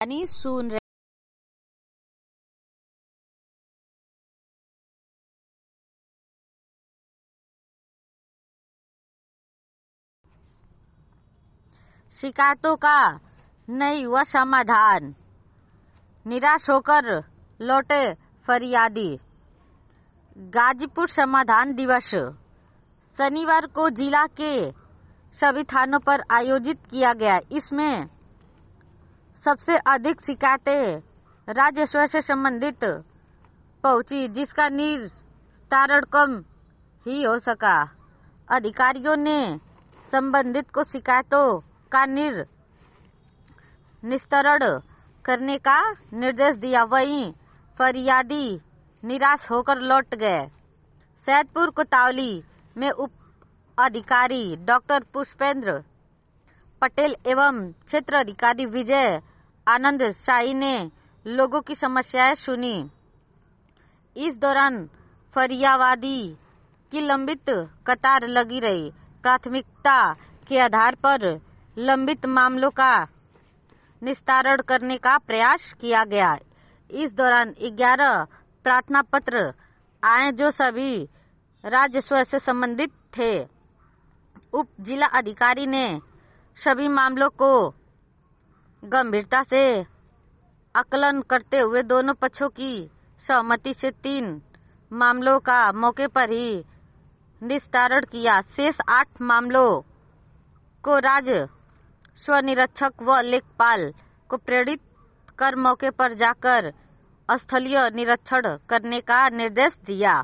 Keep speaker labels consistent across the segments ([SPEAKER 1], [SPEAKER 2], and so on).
[SPEAKER 1] यानी सुन रहे। शिकायतों का नहीं हुआ समाधान, निराश होकर लौटे फरियादी। गाजीपुर समाधान दिवस शनिवार को जिला के सभी थानों पर आयोजित किया गया। इसमें सबसे अधिक शिकायतें राजस्व से संबंधित पहुंची, जिसका निस्तारण कम ही हो सका। अधिकारियों ने संबंधित को शिकायतों का निस्तारण करने का निर्देश दिया। वहीं फरियादी निराश होकर लौट गए। सैदपुर कोतवाली में उप अधिकारी डॉक्टर पुष्पेंद्र पटेल एवं क्षेत्र अधिकारी विजय आनंद शाही ने लोगों की समस्याएं सुनी। इस दौरान फरियादी की लंबित कतार लगी रही। प्राथमिकता के आधार पर लंबित मामलों का निस्तारण करने का प्रयास किया गया। इस दौरान 11 प्रार्थना पत्र आए जो सभी राजस्व से संबंधित थे। उप जिला अधिकारी ने सभी मामलों को गंभीरता से आकलन करते हुए दोनों पक्षों की सहमति से 3 मामलों का मौके पर ही निस्तारण किया। शेष 8 मामलों को राजस्व निरीक्षक व लेखपाल को प्रेरित कर मौके पर जाकर स्थलीय निरीक्षण करने का निर्देश दिया।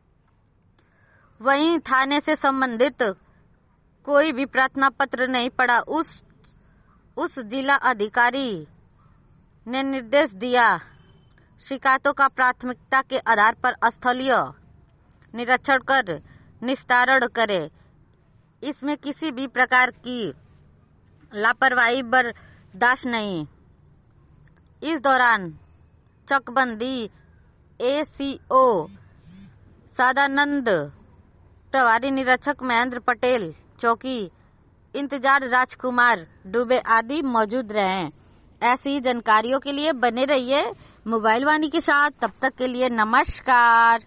[SPEAKER 1] वहीं थाने से संबंधित कोई भी प्रार्थना पत्र नहीं पड़ा। उस जिला अधिकारी ने निर्देश दिया शिकायतों का प्राथमिकता के आधार पर स्थलीय निरीक्षण कर निस्तारण करे। इसमें किसी भी प्रकार की लापरवाही बर्दाश्त नहीं। इस दौरान चकबंदी एसीओ सदानंद, प्रभारी निरीक्षक महेंद्र पटेल, चौकी इंतजार राजकुमार दुबे आदि मौजूद रहे। ऐसी ही जानकारियों के लिए बने रहिए मोबाइल वाणी के साथ। तब तक के लिए नमस्कार।